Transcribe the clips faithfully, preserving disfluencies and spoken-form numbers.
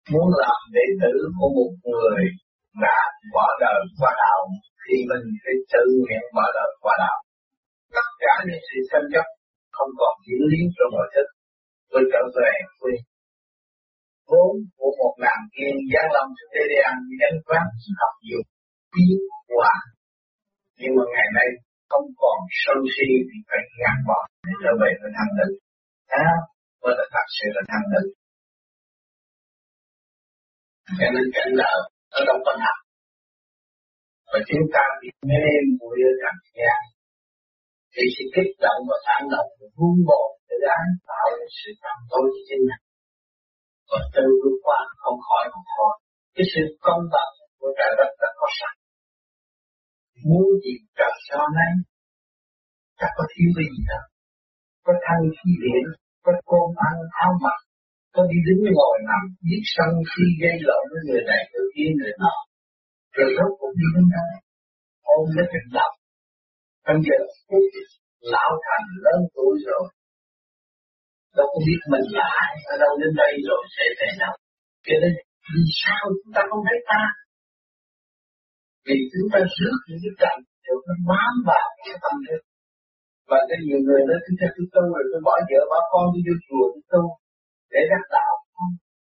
muốn làm đệ tử của một người đã bỏ đời qua đạo thì mình phải tự nguyện bỏ đời qua đạo. Tất cả những sự tranh chấp không còn diễn biến trong nội thức, tôi trở về quê. Vốn của một nàng tiên giáng lâm trên thế gian gánh vác học dục biến hóa, nhưng mà ngày nay không còn sân si thì phải gạt bỏ để trở về với thanh tịnh. Đó mới là thật sự là thanh tịnh. Cho nên cảnh đời ở trong con học và chúng ta bị mê muội ở trần gian thì sự kích động và phản động và vun bồi để đáng tạo ra sự tâm tối cho chính mình. Và từ vượt qua không khỏi một thôi. Cái sự công bằng của trời đất đã có sẵn. Muốn gì trời sao nay, ta có thiếu cái gì đâu. Có thanh khí điển, có cơm ăn áo mặc, có đi đứng ngồi nằm, biết sân si gây lộn với người này người kia người nọ. Rồi rốt cũng đi đến đâu, ôm lấy cái lòng. Bây giờ phút lão thành lớn tuổi rồi, đâu có biết mình là ai, ở đâu đến đây rồi sẽ về đâu. Cho nên vì sao chúng ta không thấy ta? Vì chúng ta rước những cái trần đều nó bám vào cái tâm thức. Và cái nhiều người nói tôi theo tôi tu rồi tôi bỏ vợ bỏ con đi vô chùa tôi tu để đắc đạo không?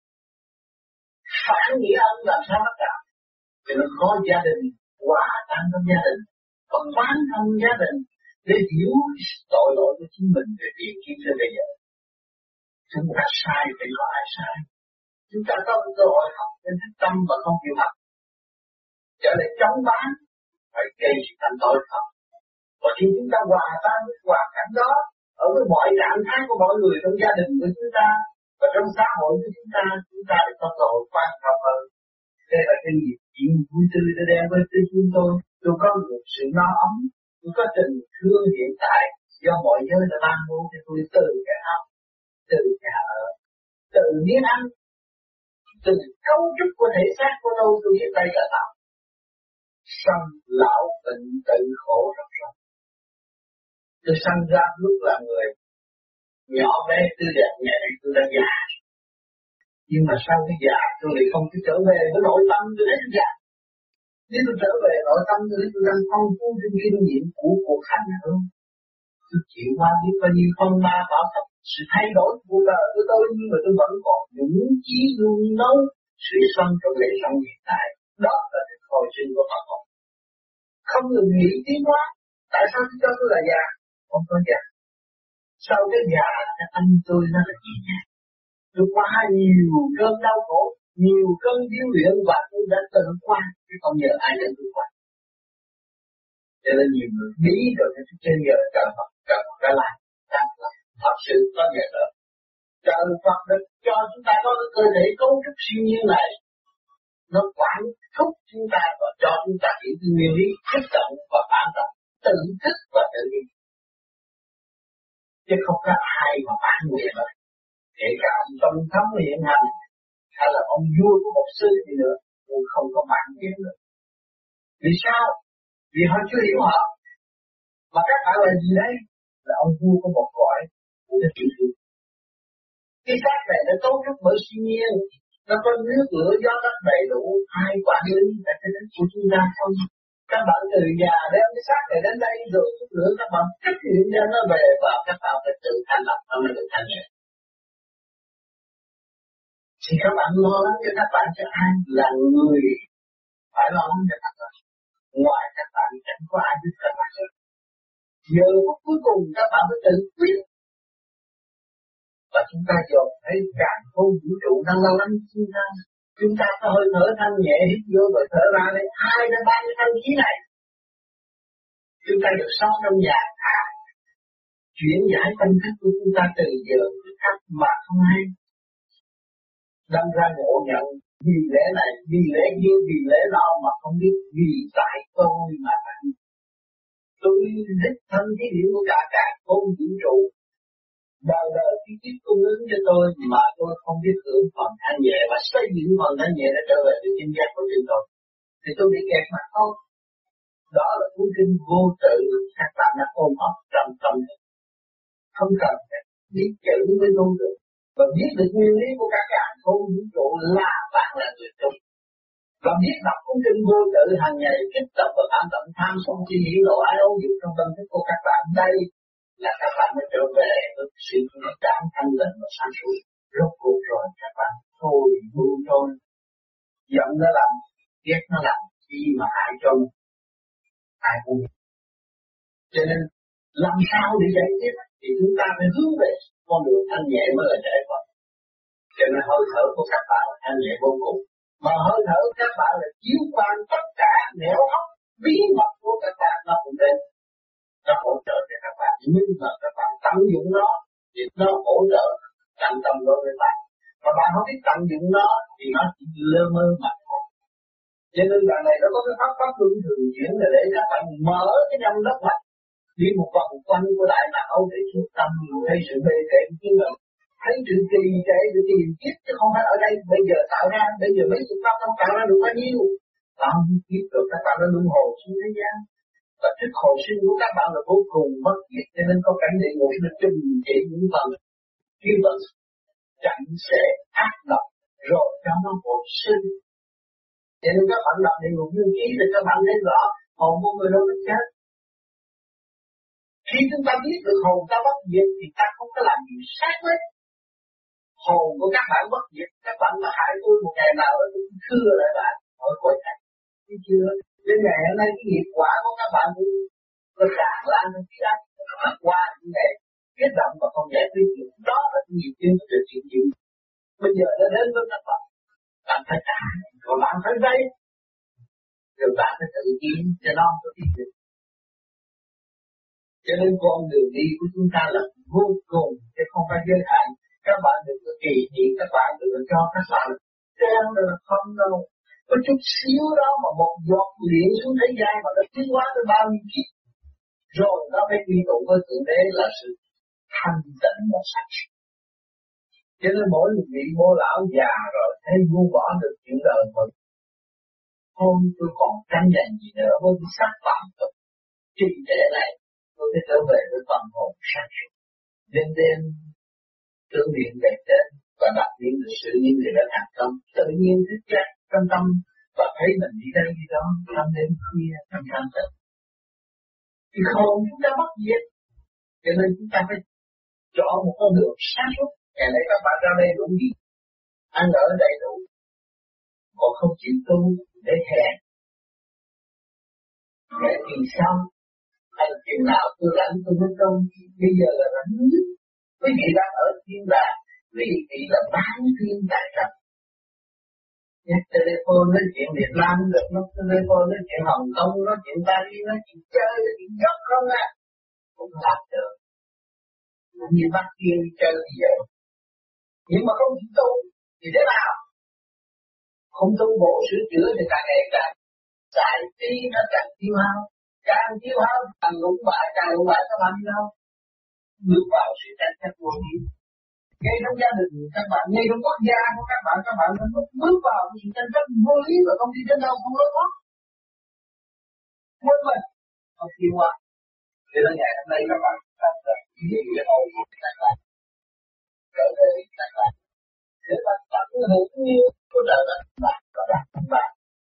Phản nghĩa ân làm sao đắc đạo? Cho nên có gia đình hòa tan trong gia đình, có quán thông gia đình để hiểu tội lỗi của chính mình về tiền kiếp cho bây giờ. Chúng ta sai thì có ai sai? Chúng ta có cơ hội học nên thức tâm và không chịu học. Trở lại chống bán phải gây sự thành tội không? Và khi chúng ta hòa tan với hoàn cảnh đó ở với mọi trạng thái của mọi người trong gia đình của chúng ta và trong xã hội của chúng ta, chúng ta được có cơ hội quan trọng hơn. Đây là cái nghiệp chuyện vui tươi để đem với tư chúng tôi. Tôi có một sự no ấm, tôi có tình thương hiện tại do mọi giới đã ban bố cho tôi từ cái áo, từ cái ở, từ miếng ăn, từ cấu trúc của thể xác của tôi, tôi biết đây là tạo. Sanh lão bệnh tự khổ rất rồi. Tôi sanh ra lúc là người nhỏ bé tươi đẹp nhẹ, tôi đã già. Nhưng mà sau cái già tôi lại không thể trở về với nội tâm tôi đến già. Nếu tôi trở về nội tâm tôi tôi đang phong phú trên kinh nghiệm của cuộc hành hơn. Tôi chịu qua biết bao nhiêu phong ba bảo tập sự thay đổi của cuộc đời của tôi, nhưng mà tôi vẫn còn dũng chí luôn nấu sự sống trong đời sống hiện tại. Đó là cái hồi sinh của Phật học. Không ngừng nghĩ tiến hóa. Tại sao tôi cho tôi là già? Không có già. Sau cái già cái tâm tôi nó là gì nhỉ? Tôi qua nhiều cơn đau khổ, nhiều cơn điêu luyện và tôi đã tự qua, chứ không nhờ ai để tôi qua. Cho nên nhiều người bí rồi cái trên giờ trời Phật, trời Phật đã làm, thật sự có nhờ đó. Trời Phật đã cho chúng ta có cái cơ thể cấu trúc siêu nhiên này, nó quản thúc chúng ta và cho chúng ta hiểu cái nguyên lý kích động và phản động, tự thức và tự nhiên. Chứ không có ai mà phản nguyện rồi. Kể cả ông tâm thấm hiện hành, hay là ông vua của một sư gì nữa, cũng không có phản nguyện được. Vì sao? Vì họ chưa hiểu họ. Mà các bạn là gì đấy? Là ông vua của một cõi của cái chữ thiên. Cái xác này nó cấu trúc bởi siêu nhiên, nó có nước lửa gió đất đầy đủ, hai quản lý tại cái đất của chúng ta không. Các bạn từ nhà đem cái xác này đến đây rồi chút nữa các bạn trách nhiệm cho nó về và các bạn phải tự thành lập nó mới được thành nhẹ. Thì các bạn lo lắng cho các bạn cho ai là người phải lo lắng cho các bạn. Ngoài các bạn chẳng có ai biết các bạn được. Giờ phút cuối cùng các bạn phải tự quyết. Và chúng ta dồn thấy càng không vũ trụ đang lo lắng chúng ta. Chúng ta có hơi thở thanh nhẹ hít vô và thở ra đây. Ai đã ban cái thanh khí này? Chúng ta được sống trong nhà à, chuyển giải tâm thức của chúng ta từ giờ tới khắc mà không hay. Đâm ra ngộ nhận vì lẽ này, vì lẽ kia, vì lẽ nọ mà không biết vì tại tôi mà thành. Tôi đích thân cái điểm của cả cả không vũ trụ. Đời đời khi tiếp cung ứng cho tôi mà tôi không biết hưởng phần thanh nhẹ và xây dựng phần thanh nhẹ để trở về với chân giác của chính tôi. Thì tôi bị kẹt mặt thôi. Đó là cuốn kinh vô tự các bạn đã ôm ấp trong tâm thức. Không cần biết chữ với tôi được. Và biết được nguyên lý của các cả không vũ trụ là Và biết đọc cuốn kinh vô tự hàng ngày kích động và an tận tham sân si hỉ nộ ái ố dục trong tâm thức của các bạn. Đây là các bạn mới trở về với sự cảm thanh tịnh và sáng suốt. Rốt cuộc rồi các bạn thôi buông trôi, giận nó làm, ghét nó làm, gì mà ai trông, ai buông. Cho nên làm sao để giải quyết thì chúng ta phải hướng về con đường thanh nhẹ mới là giải thoát. Cho nên hơi thở của các bạn là thanh nhẹ vô cùng. Mà hơi thở của các bạn là chiếu quan tất cả nẻo óc bí mật của các bạn nó cũng đến. Nó hỗ trợ cho các bạn, nhưng mà các bạn tận dụng nó thì nó hỗ trợ tận tâm đối với bạn. Mà bạn không biết tận dụng nó thì nó chỉ lơ mơ mà thôi. Cho nên đoạn này nó có cái pháp pháp luân thường chuyển là để các bạn mở cái năm đất mạch, đi một vòng quanh của đại não để chú tâm thấy sự mê kệ của mình, thấy sự trì trệ để tìm kiếp chứ không phải ở đây bây giờ tạo ra, bây giờ mấy chục năm không tạo ra được bao nhiêu. Bao nhiêu kiếp rồi các bạn đã luân hồi xuống thế gian. Và thức hồi sinh của các bạn là vô cùng bất diệt, cho nên có cảnh địa ngục nó trừng trị những phần kiêu vận chặn sẽ ác độc rồi cho nó hồi sinh. Cho nên các bạn đọc địa ngục dương khí thì các bạn thấy rõ hồn của người đâu có chết. Khi chúng ta biết được hồn ta bất diệt thì ta không có làm gì sát với hồn của các bạn bất diệt. Các bạn mà hại tôi một ngày nào đó tôi khưa lại bạn ở cõi này. Thấy chưa? Đến ngày hôm nay cái nghiệp quả của các bạn cũng có trả lại mình biết ăn qua những ngày kết động và không giải quyết được. Đó là cái nghiệp duyên của sự chuyện gì. Bây giờ nó đến với các bạn. Bạn phải trả, còn bạn phải vay. Rồi bạn phải tự nhiên cho nó có biết được. Cho nên con đường đi của chúng ta là vô cùng chứ không phải giới hạn. Các bạn đừng có kỳ thị, các bạn đừng có cho các bạn treo là không đâu. Có chút xíu đó mà một giọt luyện xuống thế gian mà nó tiến hóa tới bao nhiêu kiếp. Rồi nó phải quy tụ với Thượng Đế là sự thanh tịnh và sạch. Cho nên mỗi một vị bố lão già rồi thấy buông bỏ được chuyện đời mình. Thôi tôi còn tranh giành gì nữa với cái sắc phạm tục. Trì trệ này tôi phải trở về với phần hồn sáng suốt. Đêm đêm tưởng niệm về trên và đặc biệt là sự những người đã thành công. Tự nhiên thức giác trong tâm và thấy mình đi đây đi đó trong đêm khuya trong thanh tịnh. Thì hồn chúng ta mất diệt. Cho nên chúng ta phải chọn một con đường sáng suốt. Ngày nay các bạn ra đây đủ gì? Ăn ở đầy đủ. Còn không chịu tu để hẹn. Để thì sao? Hay là chừng nào tôi rảnh tôi mới tu? Bây giờ là rảnh nhất. Quý vị đang ở thiên đàng. Quý vị là bán thiên tại trần. Nhắc telephone nói chuyện Việt Nam được, nó telephone nói chuyện Hồng Kông, nói chuyện Paris, nói chuyện chơi, nói chuyện dốc không à. Cũng làm được. Như bác kia đi chơi như vậy. Nhưng mà không chịu tu thì thế nào? Không tu bổ sửa chữa thì càng ngày càng giải trí nó càng tiêu hao. Càng tiêu hao càng lũng bại, càng lũng bại các bạn đi đâu? Bước vào sự tranh chấp vô nghĩa. Ngay trong gia đình các bạn, ngay trong quốc gia của các bạn, các bạn bước vào sự tranh chấp vô lý và không đi đến đâu không lối thoát. Mỗi mình không tiêu hóa. Cho nên ngày hôm nay các bạn làm được những việc hậu của các bạn. Trở về các bạn. Để bạn tận hưởng nhiều của đời các bạn và các bạn.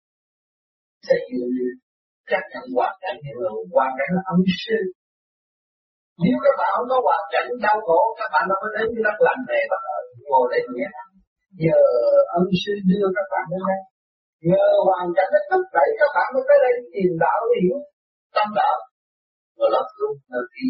Xây dựng chắc chắn hoàn cảnh hiện lượng, hoàn cảnh âm sư. Nếu các bạn không có hoàn cảnh đau khổ, các bạn đâu có đến với đất lành này và ngồi đây nhé. Nhờ âm sư đưa các bạn đến đây. Nhờ hoàn cảnh nó thúc đẩy các bạn mới tới đây tìm đạo hiểu tâm đạo. Rồi lập luôn nơi khi.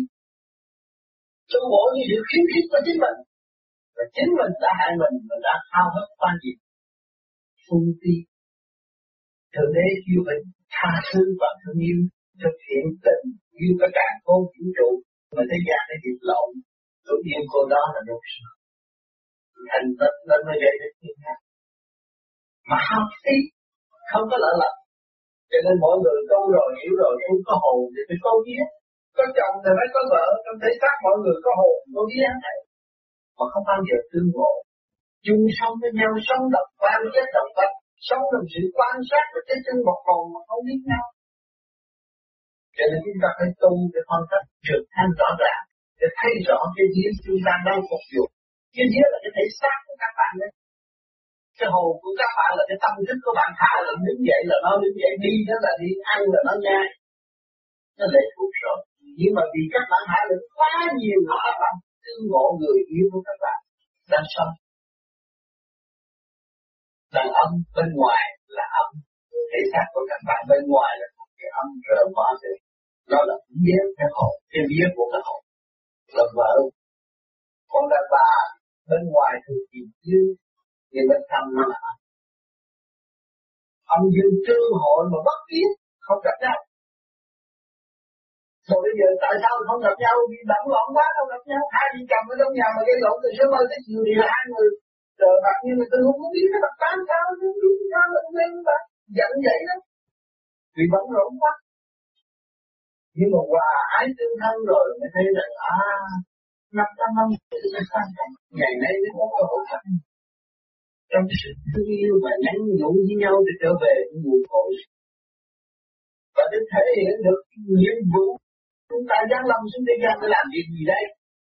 Tu bổ như sự khiếm khích của chính mình. Và chính mình đã hại mình, mình đã thao hết quan diệt. Phung ti. Thượng Đế kêu phải tha thứ và thương yêu, thực hiện tình yêu các càng khôn vũ trụ. Mà thế gian nó dịch lộn, tôi yêu cô đó là đúng sự. Thành tích nên mới gây đến thiên hạ. Mà học tí, không có lỡ lầm. Cho nên mỗi người câu rồi, hiểu rồi, không có hồn thì phải câu vía. Có chồng thì phải có vợ, trong thể xác mọi người có hồn, có vía này. Mà không bao giờ tương ngộ. Chung sống với nhau, sống độc quan chết độc vật, sống trong sự quan sát và cái chân một hồn mà không biết nhau. Cho nên chúng ta phải tu để phân tích trực thanh rõ ràng, để thấy rõ cái vía chúng ta đang phục vụ. Cái vía là cái thể xác của các bạn đấy. Cái hồn của các bạn là cái tâm thức của bạn hạ là đứng dậy là nó đứng dậy, đi đó là đi, ăn là nó nhai. Nó lệ thuộc rồi. Nhưng mà vì các bạn hạ lực quá nhiều của các bạn, thương ngộ người yêu của các bạn đang sống. Đàn ông bên ngoài là âm, thể xác của các bạn bên ngoài là cái âm rỡ mở rồi. Đó là vía cái hồn, cái vía của cái hồn là vợ. Còn đàn bà bên ngoài thì chịu dương, nhưng bên trong nó là âm. Âm dương tương hội mà bất biết, không gặp nhau. Rồi bây giờ tại sao không gặp nhau? Vì bận loạn quá không gặp nhau. Hai vợ chồng ở trong nhà mà gây lộn từ sớm mơ tới chiều thì là hai người. Rồi bạn như người tôi không có biết cái mặt tám sao, không biết sao là không lên bạn. Giận vậy đó. Vì bận rộn quá. Nhưng mà hòa ái tương thân rồi mới thấy rằng à, năm trăm năm ngày nay mới có cơ hội thật. Trong sự thương yêu và nhắn nhủ với nhau để trở về nguồn cội. Và để thể hiện được nhiệm vụ chúng ta giáng lâm xuống thế gian để làm việc gì đây?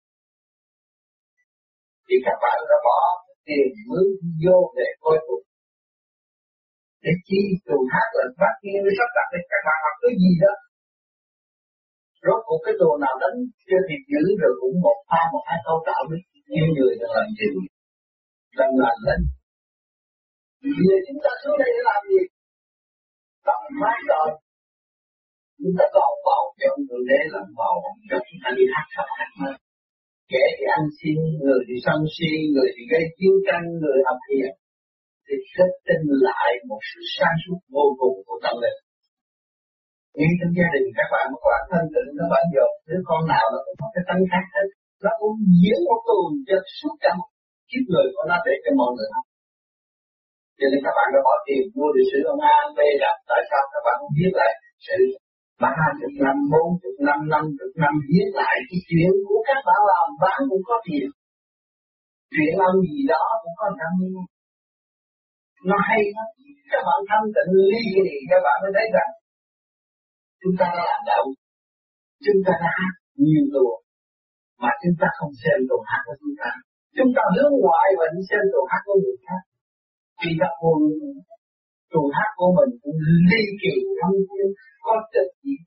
Thì các bạn đã bỏ tiền mướn vô để coi phục. Để chi trù hát là phát nhiên mới sắp đặt để các bạn học cái gì đó. Rốt cuộc cái đồ nào đánh chưa thiệt dữ rồi cũng một pha một hai câu tạo đức. Nhiều người đã làm gì? Làm làm lên. Vì chúng ta xuống đây để làm gì? Làm mái đời. Chúng ta còn vào cho người đế làm vào cho chúng ta đi hát khắp hát mơ. Kẻ thì ăn xin, người thì sân si, người thì gây chiến tranh, người học hiền. Thì kết tinh lại một sự sáng suốt vô cùng của tâm linh. Ngay trong gia đình các bạn một bạn thân tịnh nó bạn dột, đứa con nào nó cũng có cái tánh khác hết. Nó cũng diễn một tuần cho suốt cả một kiếp người của nó để cho mọi người học. Cho nên các bạn đã bỏ tiền mua lịch sử ông A, B đọc. Tại sao các bạn không viết lại sự ba chục năm, bốn chục năm, năm chục năm viết lại cái chuyện của các bạn làm bán cũng có tiền. Chuyện ông gì đó cũng có trăm nhiêu. Nó hay lắm. Các bạn thanh tịnh ly kỳ các bạn mới thấy rằng chúng ta đã làm đạo, chúng ta đã hát nhiều đồ mà chúng ta không xem đồ hát của chúng ta. Chúng ta hướng ngoại và đi xem đồ hát của người khác. Khi các hồn đồ hát của mình cũng ly kỳ thâm thiên, có trách nhiệm,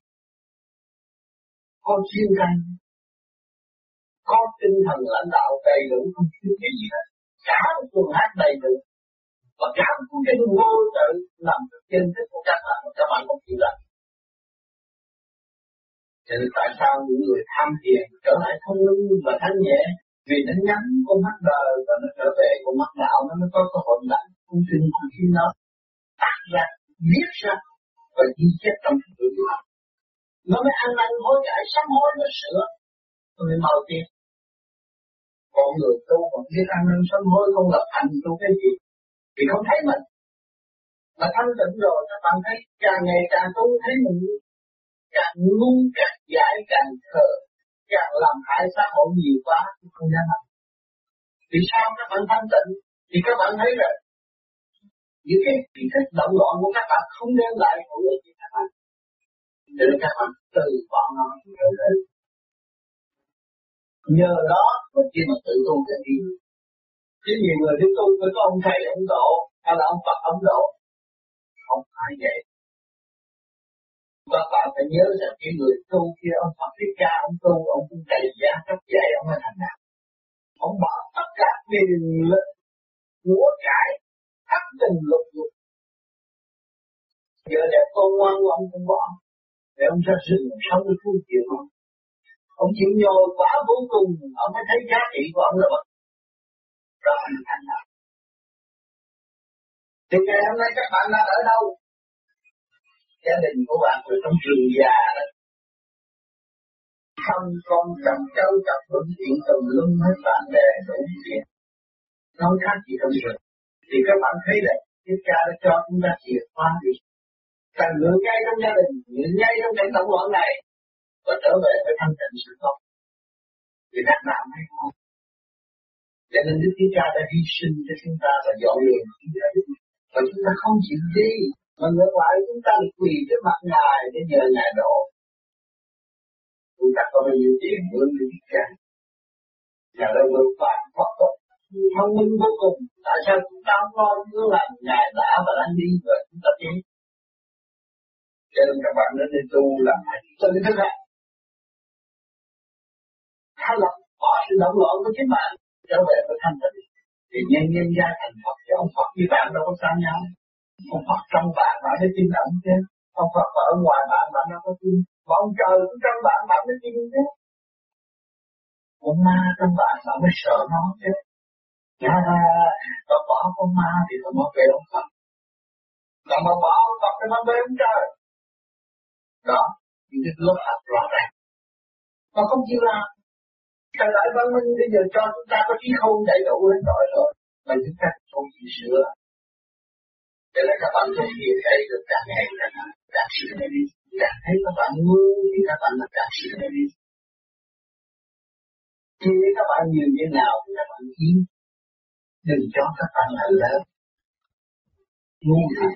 có chuyên canh, có tinh thần lãnh đạo đầy đủ, không thiếu cái gì hết. Cả một tuần hát đầy đủ và cả một cuốn kinh vô tự nằm trên thức của các bạn mà các bạn không chịu làm. Cho nên tại sao những người tham thiền trở lại thông minh và thanh nhẹ? Vì nó nhắm con mắt đời và nó trở về con mắt đạo, nó mới có cơ hội lạnh cung trình của khi nó tắt ra, viết ra và ghi chép trong cái tự do. Nó mới ăn năn hối cải, sám hối nó sửa, nó mới mau tiến. Con người tu còn biết ăn năn sám hối không lập hành tu cái gì thì không thấy mình. Mà thanh tịnh rồi các bạn thấy càng ngày càng tu thấy mình càng ngu, càng dại, càng thờ, càng làm hại xã hội nhiều quá, không dám làm. Vì sao các bạn thanh tịnh? Thì các bạn thấy rồi, những cái ý thức động loạn của các bạn không đem lại hữu ích cho các bạn. Cho nên các bạn từ bỏ nó trở về. Nhờ đó mà khi mà tự tu cái gì. Chứ nhiều người đi tu phải có ông thầy, ông độ, hay là ông Phật, ông độ. Không phải vậy. Các bạn phải nhớ rằng cái người tu kia ông Phật Thích Ca, ông tu, ông cũng đầy giá cấp dạy, ông mới thành đạo. Ông bỏ tất cả tiền lực, của cải, thất tình lục dục. Giờ đẹp con ngoan của ông cũng bỏ. Để ông ra rừng sống với phương chịu không? Ông chịu nhồi quá vô cùng, ông mới thấy giá trị của ông là bất. Rồi anh thành đạo. Thì ngày hôm nay các bạn đang ở đâu? Gia đình của bạn ở trong rừng già đó. Không con chồng cháu chồng vẫn chuyện tùm lum hết bạn bè đủ chuyện. Nói khác gì trong rừng. Thì các bạn thấy là Thích Ca đã cho chúng ta chìa khóa đi. Càng ngựa ngay trong gia đình, ngựa ngay trong cảnh động loạn này và trở về với thanh tịnh sự tốt. Vì các bạn hay không? Cho nên Đức Thích Ca đã hy sinh cho chúng ta và dọn đường chúng ta. Và chúng ta không chịu đi. Mà ngược lại chúng ta được quỳ trước mặt Ngài để nhờ Ngài độ. Chúng ta có bao nhiêu tiền mướn Đức Thích Ca. Nhà đâu vượt vàng thoát tục. thông minh vô cùng. Tại sao chúng ta không lo chứ là Ngài đã và đang đi rồi chúng ta tiến. Cho nên các bạn nên đi tu là phải tự thức ạ. Hay là bỏ sự động loạn của chính bạn trở về với thanh tịnh. Thì nhân nhân gia thành Phật chứ ông Phật với bạn đâu có xa nhau. Ông Phật trong bạn bạn mới tin động chứ. Ông Phật ở ngoài bạn bạn đâu có tin. Mà ông trời cũng trong bạn bạn mới tin chứ. Con ma trong bạn bạn mới sợ nó chứ. À, và bỏ con ma thì phải bỏ về ông Phật. Còn mà bỏ ông Phật thì nó về ông trời. Đó, những cái lớp học rõ ràng. Mà không chịu làm. Thời đại văn minh bây giờ cho chúng ta có trí khôn đầy đủ hết rồi rồi. Mà chúng ta không chịu sửa. Cho nên các bạn không hiểu đây được càng ngày càng càng sửa này đi. Càng thấy các bạn ngu thì các bạn là càng sửa này đi. Khi các bạn nhiều như nào thì các bạn yên. Đừng cho các bạn là lớn. Ngu thật.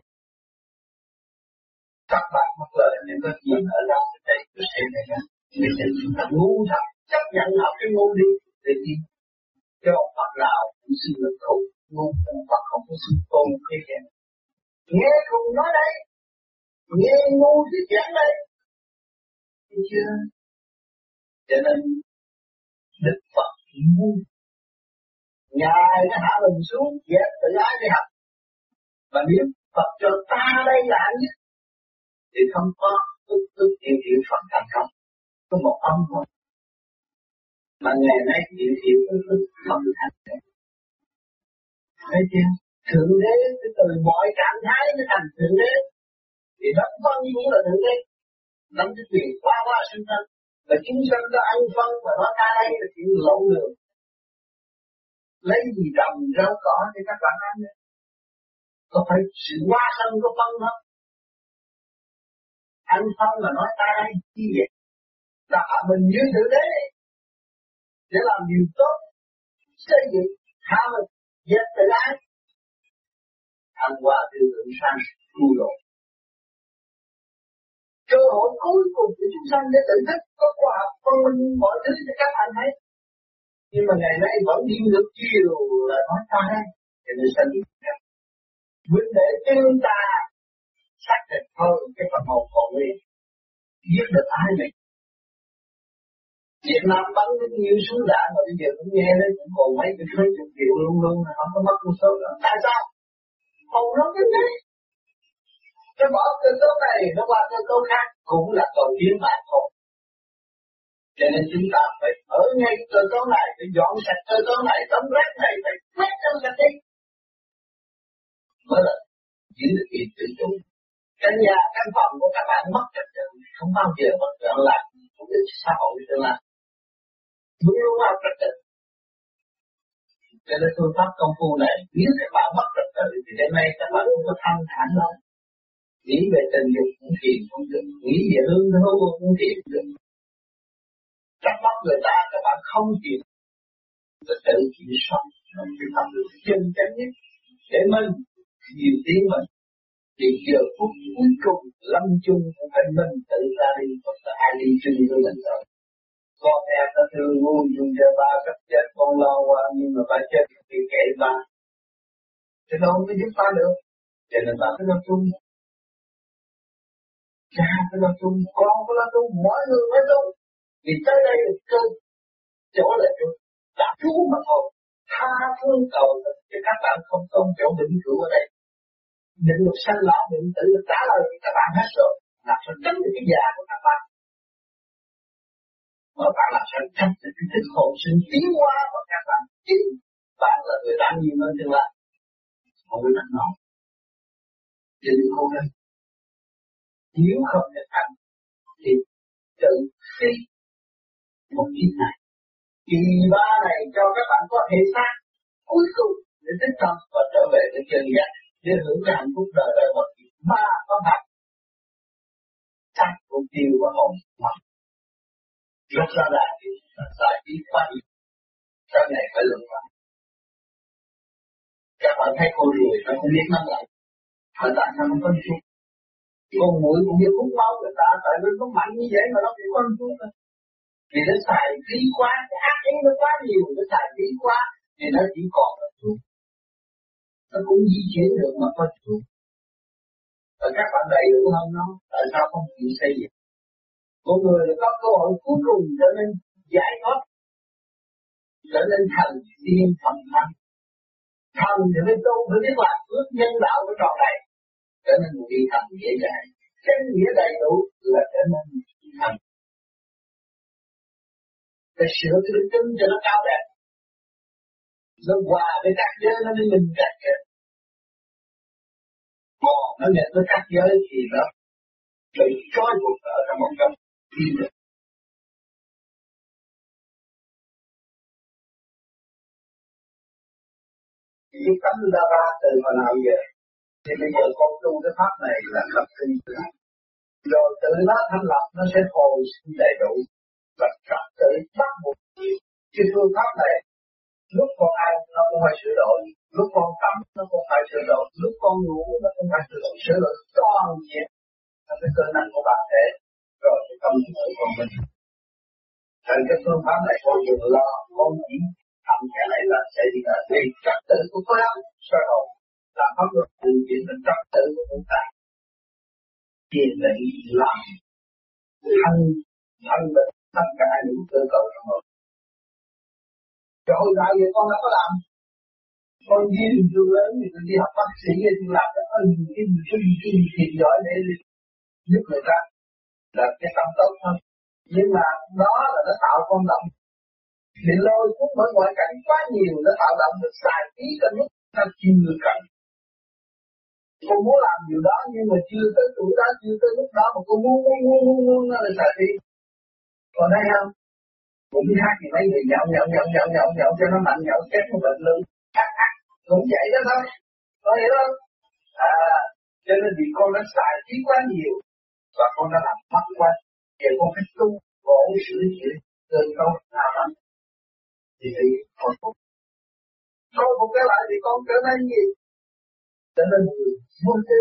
Các bạn mất lời nên có chuyện ở đâu ở đây tôi xem này đó. Vì thế chúng ta ngu thật. Chấp nhận học cái ngu đi. Để đi. Cho ông Phật nào cũng xin được thụ. Ngu ông Phật không có xin tôn thế kìa. Nghe cùng nói đây. Nghe ngu thì giảng đây. Thấy chưa? Cho nên Đức Phật ngu. Ngài đã hạ mình xuống. Dẹp tự ái đi học. Và nếu Phật cho ta đây là hạnh nhất. Thì không có tức tức điều điều Phật thành công. Có một ông thôi. Mà ngày nay điều điều tức tức Phật thành công. Thấy chưa? Thượng đế từ mọi trạng thái nó thành thượng đế. Thì đấng phân cũng là thượng đế. Đấng cái quyền qua qua sinh thân. Và chúng sanh có ăn phân và nó ta đây là chuyện lộn đường. Lấy gì trồng rau cỏ thì các bạn ăn đấy. Có phải sự qua sân có phân không? Ăn phân là nói ta đây chi vậy? Ta hạ mình như thượng đế để làm điều tốt, xây dựng, hạ mình, dẹp tự ái. Ăn qua tiêu lượng sang tu lộ. Cơ hội cuối cùng của chúng sanh để tự thức có khoa học phân minh mọi thứ cho các bạn thấy. Nhưng mà ngày nay vẫn đi ngược chiều là nói ta đây. Cho nên sanh đi khác. Vấn đề chúng ta xác định hơn cái phần hồn còn nguyên. Giết được ai mình. Việt Nam bắn rất nhiều súng đạn mà bây giờ cũng nghe đấy cũng còn mấy cái mấy chục triệu luôn luôn mà không có mất một số đó. Tại sao? Hồn nó cái đấy. Cái bỏ cơ cấu này nó qua cơ cấu khác cũng là cầu tiến bản thôi. Cho nên chúng ta phải ở ngay cơ cấu này, phải dọn sạch cơ cấu này, tấm rác này, phải quét trong sạch đi. Mới là giữ được việc tự chủ. Căn nhà, căn phòng của các bạn mất trật tự, không bao giờ mất trật tự làm, không được xã hội tương lai. Luôn luôn vào trật tự. Cho nên phương pháp công phu này, nếu các bạn mất trật tự thì đến nay các bạn không có thanh thản đâu. Nghĩ về tình dục cũng thiền không được, nghĩ về hương thơm cũng thiền không được. Trong mắt người ta các bạn không chịu tự tự kiểm soát, không chịu làm được chân chánh nhất để mình nhiều tiếng mình. Thì giờ phút cuối cùng lâm chung của phần mình tự ra đi, hoặc là ai đi chung với mình rồi. Con em ta thương ngu dùng cho ba sắp chết con lo qua nhưng mà ba chết thì kệ ba. Cho nên không có giúp ba được. Cho nên ba phải lo chung. Cha phải lo chung, con phải lo chung, mỗi người phải chung. Vì tới đây là cơ, chỗ là chỗ đã cứu mà thôi. Tha phương cầu cho các bạn không có chỗ định cứu ở đây. Định luật sanh lão định tự trả lời các bạn hết rồi. Làm sao tránh được cái già của các bạn. Mà bạn làm sao tránh được cái thức hồn sinh tiến hóa của các bạn. Chính bạn là người đang nhiều hơn tương lai. Không có nặng nổi. Cho nên cố gắng. Nếu không được thành thì tự phi một kiếp này. Kỳ ba này cho các bạn có thể xác cuối cùng để tích tâm và trở về với chân giác để hưởng cái hạnh phúc đời đời bất kỳ. Ba có thật xác mục tiêu và hồn mất. Lúc ra lại thì giải trí quá nhiều. Sau này phải luận vào. Các bạn thấy con ruồi nó không biết nắm lại. Mà tại sao nó có chút? Con muỗi cũng biết hút máu người ta, tại vì nó mạnh như vậy mà nó bị con chút thôi. Vì nó xài khí quá, cái ác ý nó quá nhiều, nó xài khí quá, thì nó chỉ còn là chuột. Nó cũng di chuyển được mà có chuột. Và các bạn đầy đủ hơn nó, tại sao không chịu xây dựng? Con người là có cơ hội cuối cùng trở nên giải thoát, trở nên thành tiên thần thánh. Thần thì mới tu, mới biết làm phước nhân đạo của tròn này, trở nên một vị thần dễ dàng. Cái nghĩa đầy đủ là trở nên một vị thần. Phải sửa cái đức tính cho nó cao đẹp. Nó hòa với các giới nó mới minh trạch hết. Còn nó nhận với các giới thì nó bị trói buộc ở trong một trong thiên được. Cái tấm đa ba từ hồi nào giờ thì bây giờ con tu cái pháp này là lập tinh rồi tự nó thành lập nó sẽ hồi sinh đầy đủ và trật tự bắt buộc. Cái phương pháp này lúc con ăn nó cũng phải sửa đổi, lúc con tắm nó cũng phải sửa đổi, lúc con ngủ nó cũng phải sửa đổi, sửa đổi toàn diện là cái cơ năng của bản thể rồi cái tâm thức của mình. Thành cái phương pháp này con dùng lo con chỉทำcái này là sẽ đi tới vì trật tự của khối óc sơ hồn là pháp luật tự chuyển đến trật tự của chúng ta. Tiền lệ làm thân thân bệnh tất cả những cơ cấu trong hồn. Rồi hồi đại vậy con đã có làm. Con đi đường trường lớn thì tôi đi học bác sĩ thì làm rất là nhiều cái cái cái thiền giỏi để giúp người ta là cái tâm tốt hơn. Nhưng mà đó là nó tạo con động. Bị lôi cuốn bởi ngoại cảnh quá nhiều nó tạo động được xài phí cho lúc ta chưa cần. Cô muốn làm điều đó nhưng mà chưa tới tuổi đó, chưa tới lúc đó mà cô muốn muốn muốn muốn muốn nó là xài phí. Còn đây không? Cũng đi hát thì mấy người nhậu nhậu nhậu nhậu nhậu nhậu cho nó mạnh nhậu chết nó bệnh lưng. Cũng vậy đó thôi. Có hiểu không? À, cho nên vì con đã xài phí quá nhiều và con đã làm mất quá. Giờ con phải tu bổ sửa chữa cơn con nào lắm. Thì thì con phục. Con phục cái lại thì con trở nên gì? Trở nên người vô tư.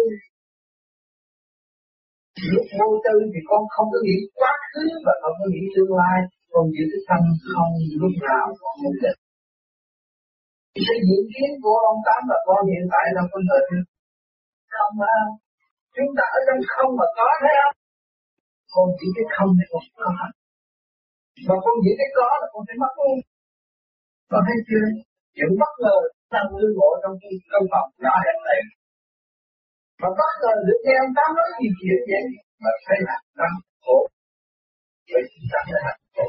Lúc vô tư thì con không có nghĩ quá khứ và không có nghĩ tương lai. Con giữ cái tâm không lúc nào con không định. Cái diễn kiến của ông Tám và con hiện tại là con thời không mà chúng ta ở trong không mà có thấy không? Con chỉ cái không này con có. Mà con chỉ cái có là con phải mất luôn. Con thấy chưa? Chuyện bất ngờ đang lưu ngộ trong cái căn phòng nhỏ hẹp này. Mà bất ngờ được nghe ông Tám nói gì chuyện vậy mà thấy là đang khổ. Vậy chúng ta phải hạnh khổ.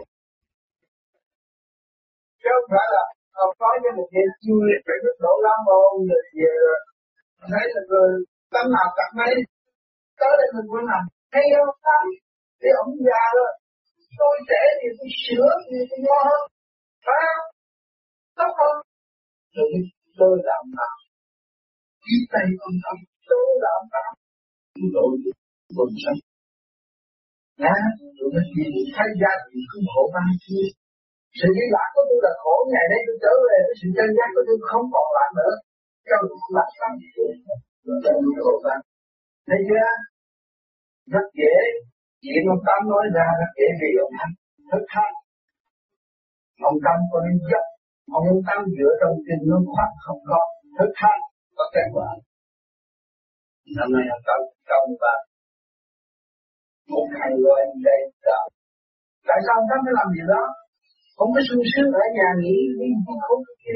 Chứ không phải là ông nói với một chuyện vui phải biết độ lắm không? Rồi về rồi thấy là người tấm nào cặp mấy tới đây mình muốn làm hay không Tám? Thì ông già rồi. Tôi trẻ thì tôi sửa thì tôi ngon hơn. Phải không? Tốt không? Rồi tôi làm nào? Ý tay con tâm tôi làm nào? Tôi đổi quần sân. Nha, tôi nói chuyện thay gia thì không khổ bao nhiêu. Sự đi lạc của tôi là khổ, ngày nay tôi trở về với sự chân giác của tôi không còn lạc nữa. Cho tôi không lạc sao thì tôi tôi khổ bao. Thấy chưa? Rất dễ. Chuyện ông Tám nói ra rất dễ vì ông Tám thức hành. Ông Tám có nên dốc. Ông Tám dựa trong kinh nó khoác không có. Thức hành có kết quả. Năm nay ông Tám công và một ngày rồi anh đây đợi. Tại sao ông Tám phải làm gì đó? Không có sung sướng ở nhà nghỉ đi không khốn kia.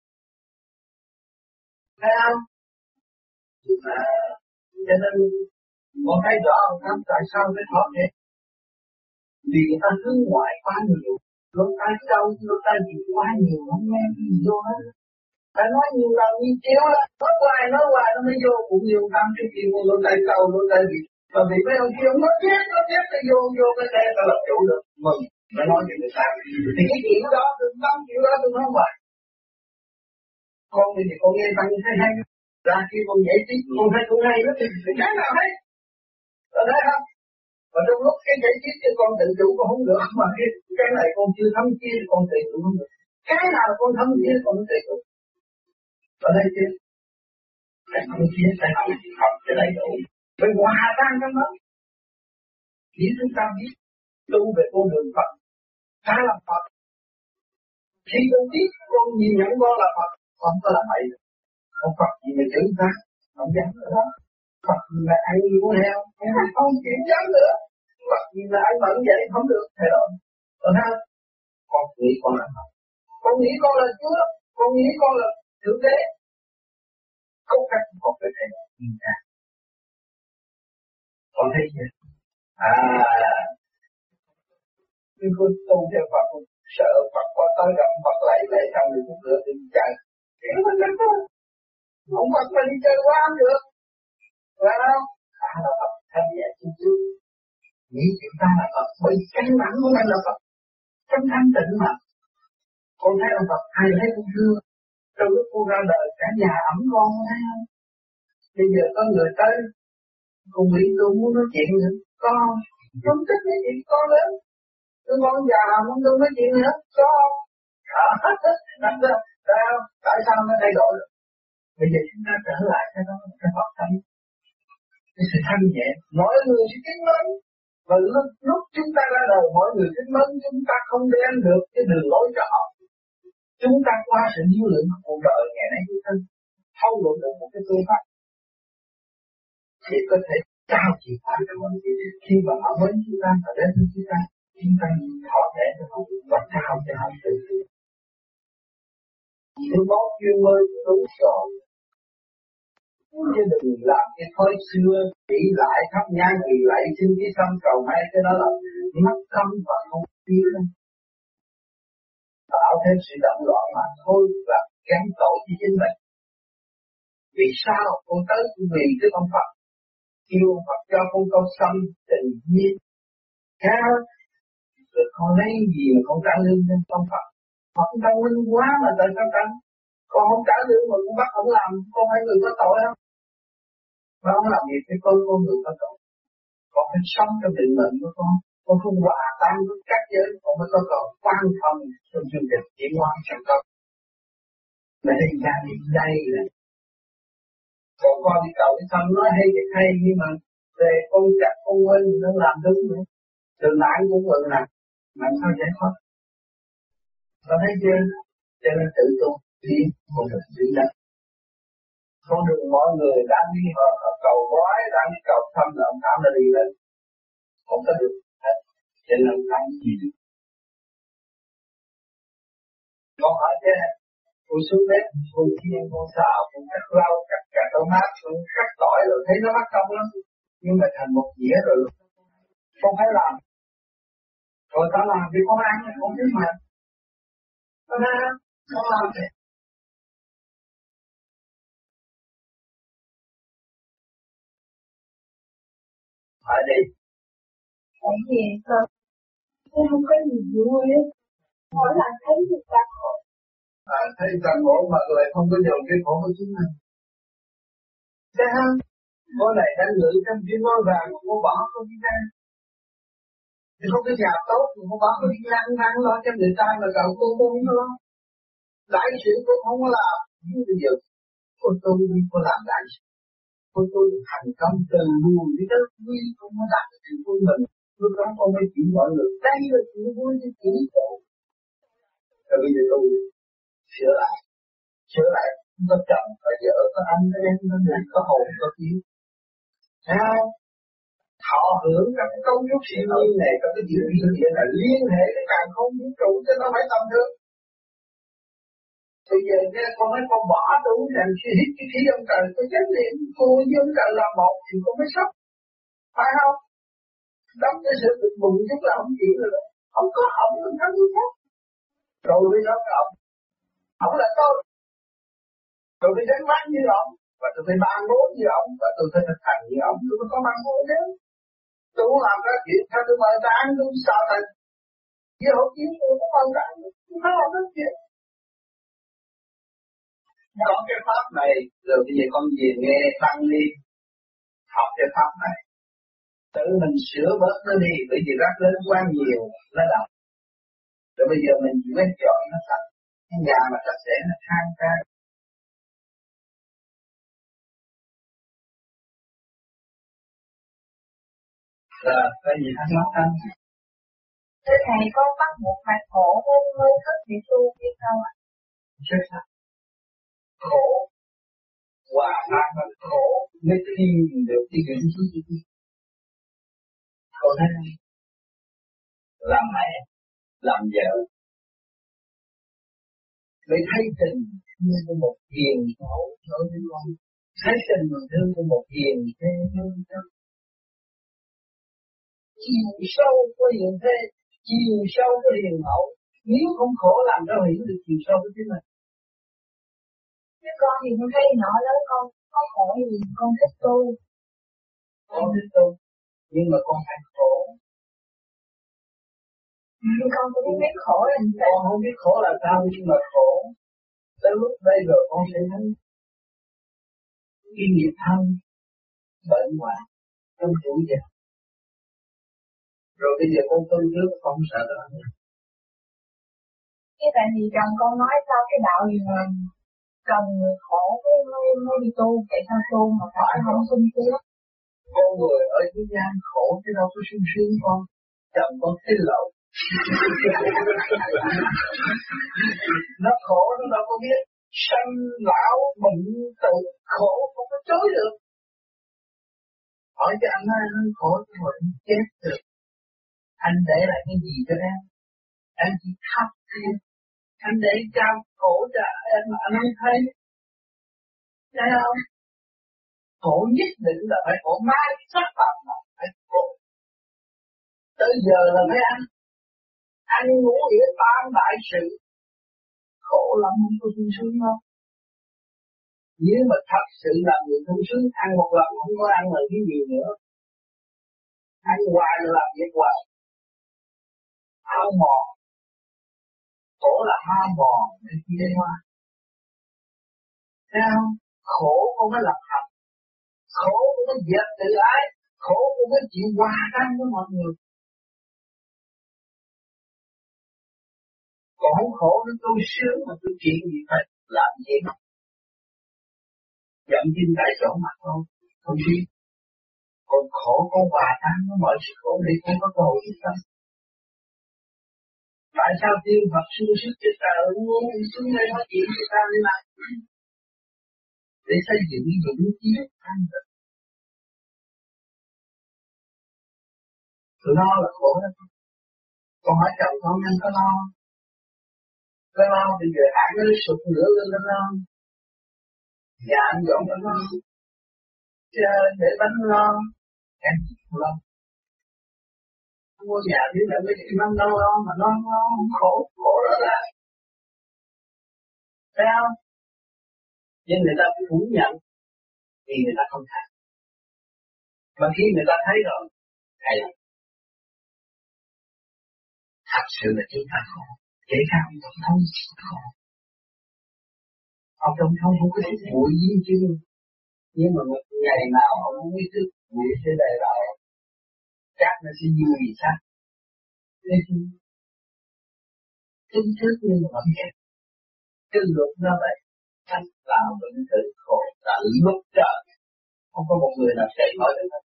Thấy không? Mà cho nên con thấy rõ ông Tám tại sao phải thoát thế. Vì người ta hướng ngoại quá nhiều. Lỗ tai sâu, lỗ tai gì quá nhiều, không nghe gì vô hết. Phải nói nhiều lần như chiếu á, nói hoài, nói hoài nó mới vô, cũng nhiều Tám trước kia lỗ tai sâu, lỗ tai gì. Và vì mấy ông kia ông nói chết, nói chết, nó vô, vô cái xe ta lập chủ được. Mừng, phải nói cho người ta. Thì cái chuyện đó, đừng tâm chuyện đó, đừng nói hoài. Con thì con nghe tăng hay hay. Ra khi con nhảy tiếp, con thấy con hay đó, thì cái nào hay. Rồi thấy không? Và trong lúc cái giải trí cho con tự chủ con không được, mà cái, cái này con chưa thấm chia thì con tự chủ không được. Cái nào con thấm chia con tự chủ. Ở đây chứ. Cái thấm chia phải học, học cho đầy đủ. Phải hòa tan trong đó. Chỉ chúng ta biết tu về con đường Phật. Ta là Phật. Khi con biết con nhìn nhận con là Phật, con có làm bậy. Con Phật gì mà chửi ta, không dám nữa đó. Phật gì mà ăn nhiều heo, không chịu dám nữa. Phật gì mà ăn bận vậy không được, thay đổi. Còn ha, con nghĩ con là Phật. Con nghĩ con là Chúa, con nghĩ con là Thượng Đế. Không cách một cái thể nhìn ra. Con thấy chưa? À, nhưng con tu theo Phật, con sợ Phật qua tới gặp Phật lại lại xong rồi cũng lựa đi chạy. Thì nó mới chắc thôi. Không Phật mà đi chơi quá không được. Phải không? À là Phật thanh nhẹ chút chút. Nghĩ chúng ta là Phật, bởi căn bản của mình là Phật. Trong thanh tịnh mà. Con thấy ông Phật ai thấy cũng thương. Trong lúc cô ra đời cả nhà ấm con thấy không? Bây giờ có người tới cùng bị tôi muốn nói chuyện nữa. Con không thích nói chuyện con lớn. Tôi con già không tôi nói chuyện nữa. Con à, tại sao nó thay đổi rồi? Bây giờ chúng ta trở lại cái đó, cái Phật thấy cái sự thanh nhẹ, mọi người sẽ kính mến. Và lúc, lúc chúng ta ra đời, mọi người kính mến, chúng ta không đem được cái đường lối cho họ. Chúng ta qua sự nhiêu lượng của cuộc đời ngày nay chúng ta thâu luận được một cái phương pháp thì có thể trao chìa khóa cho mọi người. Khi mà họ mến chúng ta và đến với chúng ta, chúng ta thọ thể cho họ và trao cho họ tự tự. Tôi bóp duyên mới đúng rồi. Chứ đừng làm cái thói xưa nghĩ lại thắp nhang vì lại xin cái xong cầu may cái đó là mất tâm và không biết đâu. Tạo thêm sự động loạn mà thôi và gắn tội cho chính mình. Vì sao con tới vì cái ông Phật kêu ông Phật cho con câu xâm tình nhiên cao rồi con lấy gì mà con trả lương cho ông Phật. Phật không tăng lương quá mà tại sao tăng? Con không trả lương mà con bắt không làm, con phải người có tội không? Mà không làm việc với con, con người có tội. Con phải sống trong định mệnh của con. Con không hòa tan với các giới, con mới có tội quan thông trong chương trình tiến hóa trong con. Mà đây ra đi đây là còn con đi cầu cái xong nói hay thì hay nhưng mà về con chặt con quên thì nó làm đúng nữa. Từ nãy cũng vậy nè, làm sao giải thoát? Con thấy chưa? Cho nên tự tu tiến con được tiến đất. Con đường mọi người đang đi họ, họ cầu quái, đang đi cầu thăm là ông Tám là đi lên. Không có được hết. Cho nên ông Tám gì được. Con hỏi chứ, cô xuống bếp, cô chiên, cô xào, cô cắt rau, cắt cà rau mát, cô cắt tỏi rồi thấy nó mắc công lắm. Nhưng mà thành một dĩa rồi không phải làm. Rồi ta làm thì con ăn, con biết mà. Con ăn, con làm thì. Hỏi đi. Tại vì con tôi không có gì vui á. Mỗi lần thấy người ta khổ. À, thấy ta khổ mà lại không có dồn cái khổ của chính mình. Thế ha? Cô này đang ngự trong chuyên môn vàng mà cô bỏ không đi ra. Thì không có nhà tốt thì cô bỏ cô đi ra ăn ăn lo cho người ta mà cầu cô cô không có lo. Đại sự cô không có làm. Nhưng bây giờ cô tu đi cô làm đại sự. Cô tu thành công từ buồn đi tới vui không có đạt được sự vui mình. Lúc đó con mới chỉ mọi người đây là sự vui cho chỉ cô. Rồi bây giờ tôi sửa lại. Sửa lại có chồng, có vợ, có anh, có em, có người, có hồn, có tiếng. Sao? Họ hưởng các cái cấu trúc siêu nhiên này, các cái diễn biến hiện là liên hệ với càng không vũ trụ cho nó phải tầm được. Bây giờ nghe con nói con bỏ tôi làm khi hít cái khí ông trời, tôi chết liền, cô với ông trời là một thì con mới sốc. Phải không? Đóng cái sự bực bụng chút là không chịu rồi đó. Không có ổng, không có người khác. Rồi mới nói với ổng. Ổng là tôi. Tôi phải đánh mắt như ổng, và tôi phải ban bố như ổng, và tôi phải thực hành như ổng, tôi mới có ban bố chứ. Tôi muốn làm cái chuyện, theo tôi mời ta ăn, tôi sao thành. Với hậu chiến tôi cũng mong rằng, tôi phải làm cái chuyện. Có cái pháp này, rồi bây giờ con về nghe tăng đi, học cái pháp này. Tự mình sửa bớt nó đi, bởi vì rác lớn quá nhiều, nó đậm. Rồi bây giờ mình chỉ mới chọn nó sạch, cái nhà mà sạch sẽ nó khang trang. Rồi, có gì thắc mắc không? Thưa thầy, con bắt buộc phải khổ mới mới thức để tu biết đâu ạ? Rất là khổ, hòa tan bằng khổ mới tìm được cái vĩnh chí của mình. Con thấy không? Làm mẹ, làm vợ, mới thấy tình thương của một hiền mẫu đối với con, thấy tình thương của một hiền thế thương thân. Chiều sâu của hiền thế, chiều sâu của hiền mẫu, nếu không khổ làm sao hiểu được chiều sâu của chính mình. Chứ con thì con thấy nhỏ lớn con có khổ gì con thích tu. Con thích tu, nhưng mà con phải khổ. Nhưng con cũng không biết khổ là sao. Con không biết khổ là sao nhưng mà khổ. Tới lúc bây giờ con sẽ thấy cái nghiệp thân, bệnh hoạn trong tuổi già. Rồi bây giờ con tu trước con không sợ đó. Cái tại vì chồng con nói sao cái đạo gì mà cần người khổ mới mới mới đi tu, tại sao tu mà phải không sung sướng? Con người ở thế gian khổ chứ đâu có sung sướng con. Chồng con thấy lộn. Nó khổ nó đâu có biết sanh lão bệnh tử khổ không có chối được. Hỏi cho anh nói anh khổ rồi anh chết được. Anh để lại cái gì cho em? Em chỉ khóc thêm. Anh để trao khổ cho em mà anh không thấy. Thấy không? Khổ nhất định là phải khổ mai sắc phạm mà phải khổ. Tới giờ là phải ăn. Ăn ngủ nghĩa tam đại sự. Khổ lắm không có sung sướng đâu. Nếu mà thật sự làm người sung sướng, ăn một lần không có ăn lần cái gì nữa. Ăn hoài là làm việc hoài. Hao mòn. Khổ là hao mòn để chia hoa. Thấy không? Khổ không có lập hạnh. Khổ không có dẹp tự ái. Khổ không có chịu hòa tan với mọi người. Còn không khổ nó tôi sướng mà tôi chuyện gì phải làm gì mà. Dậm chân tại chỗ mà thôi. Không biết. Còn khổ con hòa tan với mọi sự khổ đi không có cầu gì hết. Tại sao tiên Phật sung sức cho ta ở muốn xuống đây nói chuyện cho ta đi làm? Để xây dựng vững chí thanh tịnh. Lo là khổ đó. Còn hỏi chồng con nhân có lo. Có lo bây giờ ăn nó sụp lửa lên nó lo. Nhà anh dọn nó lo. Chứ để bánh lo. Em chỉ không lo. Mua nhà thì là mấy cái bánh lo lo mà lo lo khổ. Khổ đó là. Thấy không? Nhưng người ta phủ nhận. Vì người ta không thấy. Mà khi người ta thấy rồi. Hay là. Thật sự là chúng ta khổ. Kể cả ông Tổng thống khổ. Ông Tổng thống không có thể bụi duyên chứ. Nhưng mà một ngày nào ông không biết thức bụi sẽ đầy lại. Chắc nó sẽ vui gì sao. Thế chứ. Tính trước nhưng mà vẫn kẹt. Cái luật nó vậy. Thanh tạo bệnh tử khổ là lúc trời. Không có một người nào chạy khỏi được hết.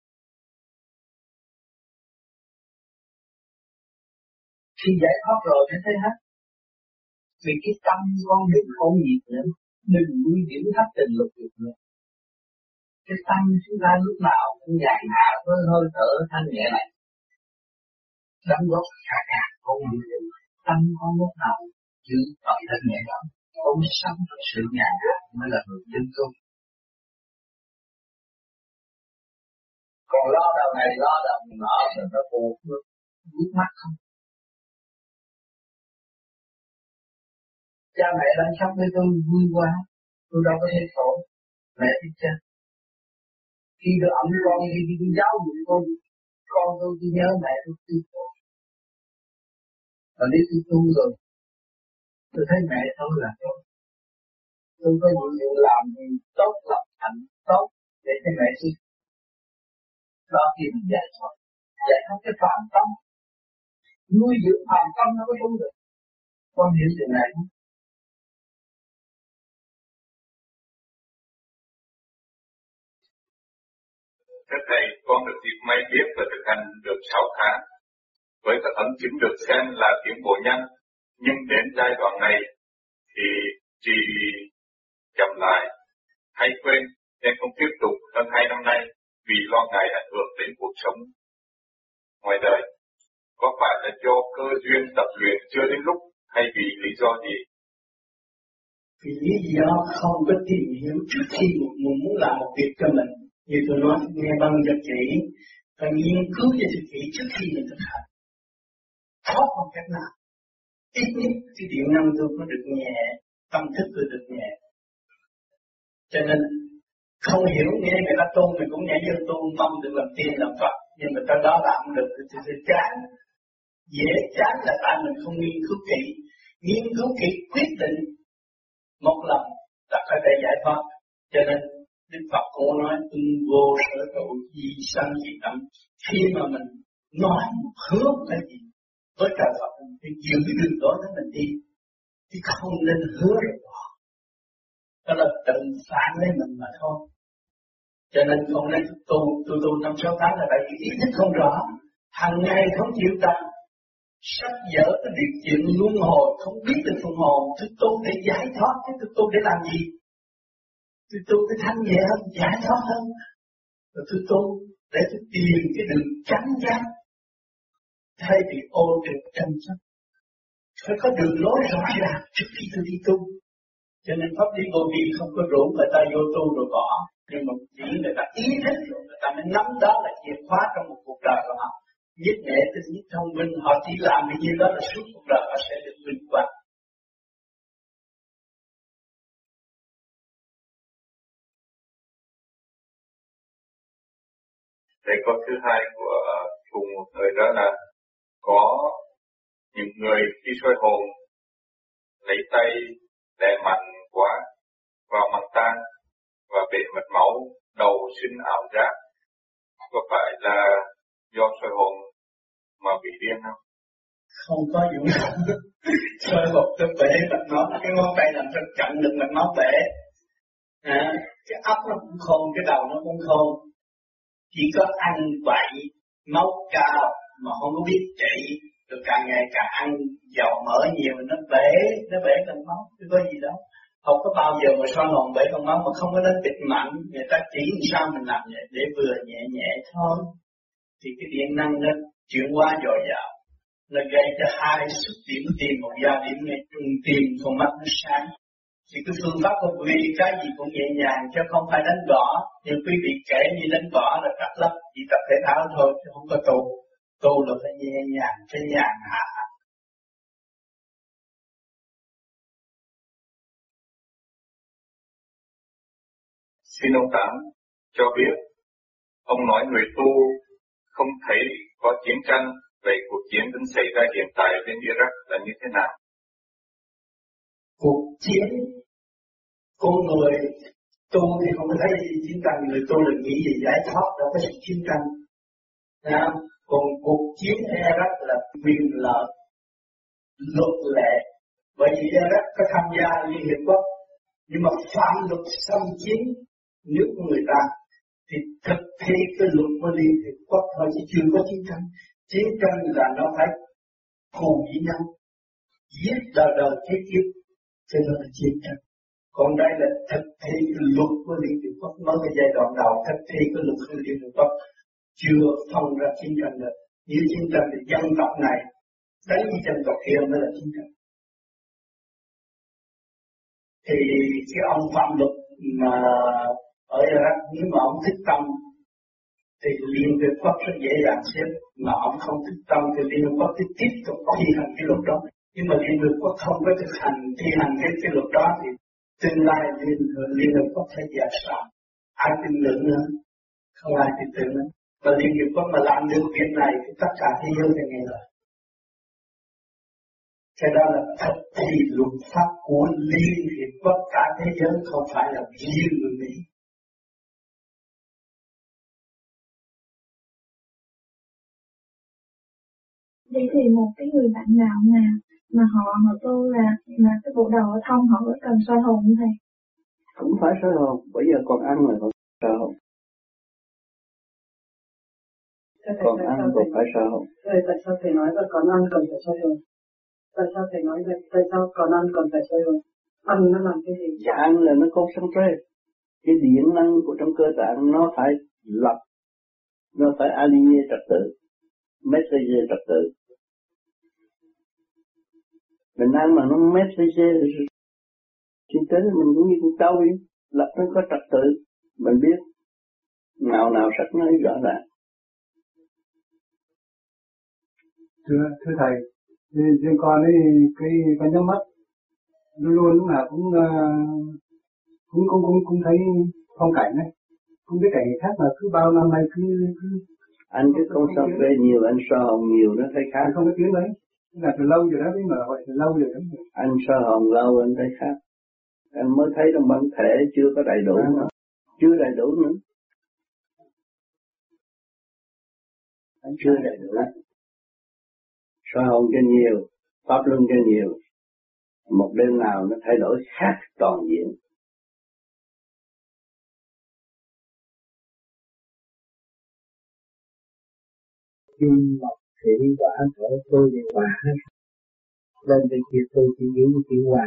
Khi giải thoát rồi mới thấy hết. Vì cái tâm con đừng ôm nhiệt nữa. Đừng nuôi điểm thấp tình lục dục nữa. Cái tâm chúng ta lúc nào cũng nhàn hạ với hơi thở thanh nhẹ này. Đóng góp cả cả con người. Tâm con lúc nào chứ tội thanh nhẹ đó. Con sống thật sự nhàn hạ mới là người chân tu. Còn lo đầu này lo đầu nọ rồi nó buộc nó bước mắt không. Cha mẹ đang sống với tôi vui quá. Tôi đâu có thể khổ. Mẹ thích cha. Khi tôi ẩm con, khi tôi giáo dục con, con tôi tôi nhớ mẹ tôi tôi khổ. Và nếu tôi tu rồi, tôi thấy mẹ tôi là tốt. Tôi có nhiệm vụ làm gì tốt, lập hạnh tốt để cho mẹ tôi. Đó khi mình giải thoát. Giải thoát cái phàm tâm. Nuôi dưỡng phàm tâm nó có đúng được. Con hiểu điều này không? Thưa Thầy, con được dịp may biết và thực hành được sáu tháng. với các ấn chứng được xem là tiến bộ nhanh, nhưng đến giai đoạn này thì chỉ chậm lại hay quên nên không tiếp tục hơn hai năm nay vì lo ngại ảnh hưởng đến cuộc sống ngoài đời. Có phải là do cơ duyên tập luyện chưa đến lúc hay vì lý do gì? Vì lý do không có tìm hiểu trước khi mình muốn làm một việc cho mình. Như tôi nói nghe bằng giật chỉ, phải nghiên cứu cho thực kỹ trước khi mình thực hành. Khó không cách nào. Ít nhất cái điện năng tôi có được nhẹ, tâm thức tôi được nhẹ. Cho nên không hiểu nghe người ta tu mình cũng nhảy vô tu mong được làm tiên làm Phật, nhưng mà tới đó làm không được thì tôi chán. Dễ chán là tại mình không nghiên cứu kỹ. Nghiên cứu kỹ quyết định một lần là phải để giải thoát. Cho nên Đức Phật cũng nói ưng vô sở trụ di sanh dị tâm. Khi mà mình nói hướng cái gì với trời Phật thì giữ cái đường đó để mình đi, thì không nên hứa rồi bỏ. Đó là tự phản lấy mình mà thôi. Cho nên không nên tu tu tu năm sáu tháng là tại vì ý thức không rõ, hàng ngày không chịu tập, sách vở cái việc chuyện luân hồi không biết được phần hồn. Tôi tu để giải thoát chứ tôi tu để làm gì? Tôi tu để thanh nhẹ hơn, giải thoát hơn. Rồi tôi tu để tôi tìm cái đường chánh giác thay vì ô trượt tranh chấp. Phải có đường lối rõ ràng trước khi tôi đi tu. Cho nên pháp lý vô vi không có rủ người ta vô tu rồi bỏ, nhưng mà chỉ người ta ý thức rồi người ta mới nắm đó là chìa khóa trong một cuộc đời của họ. Nhất nghệ tinh nhất thông minh, họ chỉ làm cái gì đó là suốt cuộc đời họ sẽ được vinh quang. Thế câu thứ hai của cùng một người đó là có những người khi soi hồn lấy tay đè mạnh quá vào mặt tan và bể mật máu, đầu sinh ảo giác. Có phải là do soi hồn mà bị điên không? Không có vụ nào. Soi hồn tôi bể mật máu, cái ngón tay làm sao chặn được mật máu bể. À, cái óc nó cũng khôn, cái đầu nó cũng khôn. Chỉ có ăn bậy, máu cao mà không có biết trị, rồi càng ngày càng ăn dầu mỡ nhiều nó bể, nó bể con máu, chứ có gì đâu. Không có bao giờ mà soi hồn bể con máu mà không có đến kịch mạnh, người ta chỉ sao mình làm vậy để vừa nhẹ nhẹ thôi. Thì cái điện năng nó chuyển qua dồi dào, nó gây cho hai xuất điểm tim, một gia điểm ngay trung tim, con mắt nó sáng. Thì cái phương pháp của quý vị cái gì cũng nhẹ nhàng chứ không phải đánh võ. Nhưng quý vị kể như đánh võ là cắt lấp, chỉ tập thể thao thôi chứ không có tu. Tu là phải nhẹ nhàng, phải nhàn hạ. Xin ông Tám cho biết, ông nói người tu không thấy có chiến tranh, về cuộc chiến đang xảy ra hiện tại bên Iraq là như thế nào? Cuộc chiến con người tu thì không có thấy gì chiến tranh, người tu là nghĩ gì giải thoát, đâu có sự chiến tranh. Đó. Còn cuộc chiến ở Iraq là quyền lợi, luật lệ. Bởi vì Iraq có tham gia Liên Hiệp Quốc, nhưng mà phạm luật xâm chiếm nước của người ta, thì thực thi cái luật của Liên Hiệp Quốc thôi chứ chưa có chiến tranh. Chiến tranh là nó phải thù với nhau, giết đời đời kiếp kiếp, cho nên là chiến tranh. Còn đây là thực thi cái luật của Liên Hiệp Quốc, mới cái giai đoạn đầu thực thi cái luật của Liên Hiệp Quốc, chưa phân ra chiến tranh được. Nếu chiến tranh thì dân tộc này đánh với dân tộc kia mới là chiến tranh. Thì cái ông phạm luật mà ở Iraq nếu mà ông thích tâm thì Liên Hiệp Quốc rất dễ dàng xếp, mà ông không thích tâm thì Liên Hiệp Quốc tiếp tục thi hành cái luật đó. Nhưng mà Liên Hiệp Quốc không có thực hành thi hành cái cái luật đó thì tương lai Liên Liên Hiệp Quốc phải giả soát. Ai tin tưởng nữa? Không ai tin tưởng nữa. Và Liên Hiệp Quốc mà làm được việc này thì tất cả thế giới sẽ nghe lời. Cái đó là thực thi luật pháp của Liên Hiệp Quốc cả thế giới, không phải là riêng người Mỹ. Vậy thì một cái người bạn nào mà mà họ họ tu là là cái bộ đầu ở thông, họ có cần soi hồn như thầy? Cũng phải soi hồn, bây giờ còn ăn rồi còn soi hồn. Còn ăn còn phải soi hồn. Thầy, tại sao thầy nói là còn ăn còn phải soi hồn? Tại sao thầy nói vậy? Tại sao còn ăn còn phải soi hồn? Ăn nó làm cái gì? Dạ ăn là nó có sân trê. Cái điện năng của trong cơ tạng nó phải lập, nó phải align trật tự, message trật tự. Mình ăn mà nó message trên tế mình cũng như con trâu đi, lập nó có trật tự, mình biết nào nào sắc nó rõ ràng. Thưa, thưa thầy, riêng con ấy cái con nhắm mắt luôn luôn lúc nào cũng uh, cũng cũng cũng cũng thấy phong cảnh đấy, không biết cảnh khác mà cứ bao năm nay cứ cứ anh cứ con soi về nhiều, anh soi hồn nhiều nó thấy khác. Anh không có tiếng đấy, là từ lâu rồi đó, mới mở hội từ lâu rồi đó. Anh soi hồn lâu anh thấy khác, anh mới thấy trong bản thể chưa có đầy đủ nữa, chưa đầy đủ nữa, anh chưa đầy đủ. Soi hồn cho nhiều, pháp luân cho nhiều, một đêm nào nó thay đổi khác toàn diện. Kim mộc thủy hỏa thổ tôi đều hòa hết. Lên từ kia tôi chỉ giữ chữ hòa.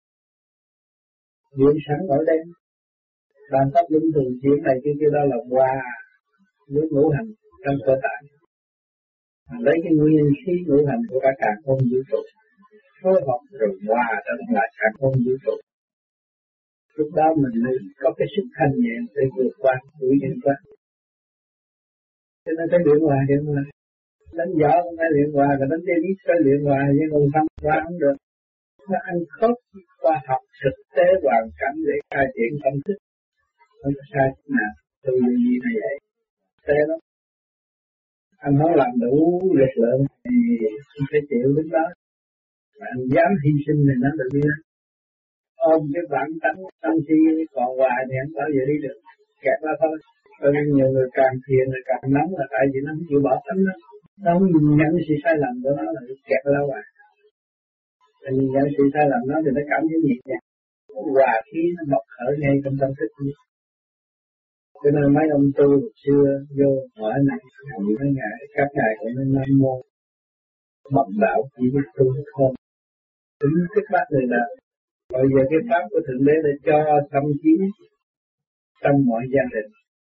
Điện sẵn ở đây. Làm pháp luân thường chuyển này kia kia đó là hòa với ngũ hành trong cơ tạng. Lấy cái nguyên khí ngũ hành của cả cả không vũ trụ phối hợp rồi hòa trong lại cả không vũ trụ. Lúc đó mình mới có cái sức thanh nhẹ để vượt qua tuổi nhân qua. Cho nên cái luyện hòa luyện hòa, đánh võ cũng phải luyện hòa, và đánh tennis phải luyện hòa, nhưng không thăm qua không được. Nó ăn khớp khoa học thực tế hoàn cảnh để khai triển tâm thức, không có sai nào. Từ gì này vậy? Thế đó. Anh không làm đủ lực lượng thì anh phải chịu đến đó. Và anh dám hy sinh thì nó được đi. Ôm cái bản tánh tâm si còn hoài thì anh bao giờ đi được. Kẹt ra thôi. Bởi vì nhiều người càng thiền là càng nóng là tại vì nó không chịu bỏ tánh đó. Nó không nhìn nhận sự sai lầm của nó là kẹt ra hoài. Và nhìn nhận sự sai lầm đó thì nó cảm thấy nhẹ nhàng. Hòa khí nó bộc khởi ngay trong tâm thức. Cho nên mấy ông tu xưa vô hỏi này, mấy ngày, các ngài cũng nên nam mô bậc đạo chỉ biết tu thôi. Tính thức bác người là bây giờ cái pháp của Thượng Đế để cho tâm trí trong mọi gia đình.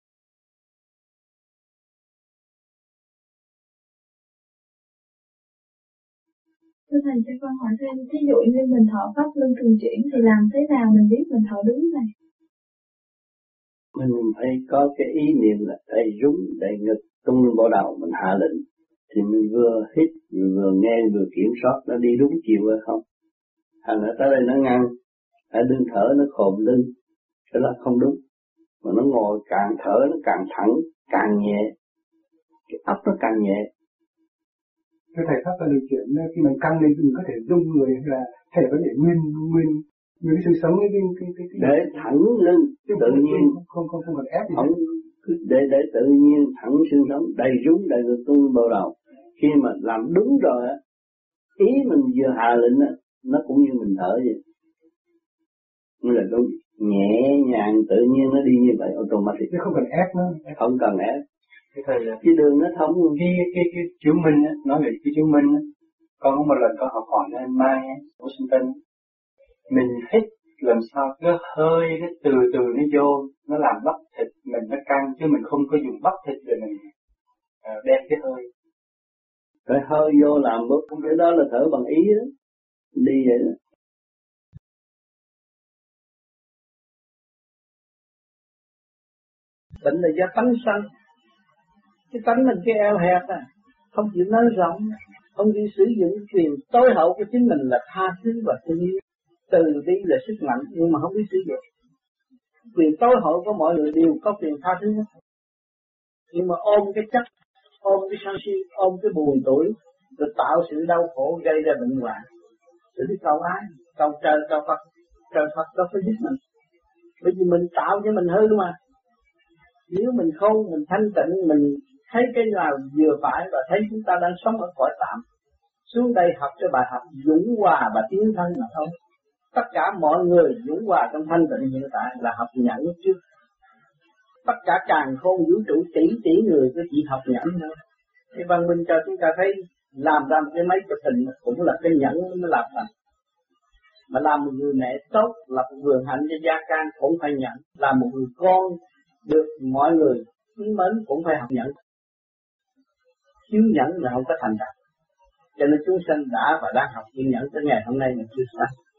Thưa thầy cho con hỏi thêm, ví dụ như mình thọ pháp luân thường chuyển thì làm thế nào mình biết mình thọ đúng này? Mình phải có cái ý niệm là đầy rúng, đầy ngực, tung lên bộ đầu, mình hạ lệnh. Thì mình vừa hít, mình vừa nghe, vừa kiểm soát nó đi đúng chiều hay không. Thành ở tới đây nó ngăn, ở đương thở nó khom lưng, cái là không đúng. Mà nó ngồi càng thở nó càng thẳng, càng nhẹ, cái óc nó càng nhẹ. Cái thầy pháp là điều kiện khi mình căng lên mình có thể rung người hay là hay là vấn đề nguyên nguyên nguyên cái sự sống cái cái cái, cái, cái để thẳng lưng tự nhiên không không không cần ép gì không để để tự nhiên thẳng xương sống đầy rúng đầy ngực tung bầu đầu. Khi mà làm đúng rồi á, ý mình vừa hạ lệnh á, nó cũng như mình thở vậy, như là đúng nhẹ nhàng tự nhiên nó đi như vậy automatic, chứ không cần ép nó, không cần ép. Cái thầy cái đường nó thông cái cái cái chiếu minh á, nói về cái chiếu minh á, con có một lần con học hỏi anh Mai á, Washington, mình hít làm sao cái hơi nó từ từ nó vô, nó làm bắp thịt mình nó căng, chứ mình không có dùng bắp thịt để mình à, đem cái hơi. Cái hơi vô làm bớt, cái đó là thở bằng ý đó, đi vậy đó. Bệnh là do tánh sanh. Cái tánh mình cái eo hẹp à, không chịu nói rộng, không chịu sử dụng quyền tối hậu của chính mình là tha thứ và thương yêu. Từ bi là sức mạnh nhưng mà không biết sử dụng. Quyền tối hậu của mọi người đều có quyền tha thứ hết. Nhưng mà ôm cái chất, ôm cái sân si, ôm cái buồn tuổi, rồi tạo sự đau khổ gây ra bệnh hoạn. Rồi đi cầu ái, cầu trời, cầu Phật, trời Phật đâu phải giúp mình. Bởi vì mình tạo cho mình hư mà. Nếu mình không, mình thanh tịnh, mình thấy cái nào vừa phải và thấy chúng ta đang sống ở cõi tạm. Xuống đây học cái bài học dũng hòa và tiến thân mà thôi. Tất cả mọi người dũng hòa trong thanh tịnh hiện tại là học nhẫn trước. Tất cả càn khôn vũ trụ tỷ tỷ người cứ chỉ học nhẫn thôi. Cái văn minh cho chúng ta thấy làm ra một cái máy chụp hình cũng là cái nhẫn mới làm thành. Mà làm một người mẹ tốt, lập một vườn hạnh cho gia can cũng phải nhận. Làm một người con được mọi người kính mến cũng phải học nhận. Thiếu nhẫn là không có thành đạt. Cho nên chúng sanh đã và đang học chữ nhẫn tới ngày hôm nay là chưa sai.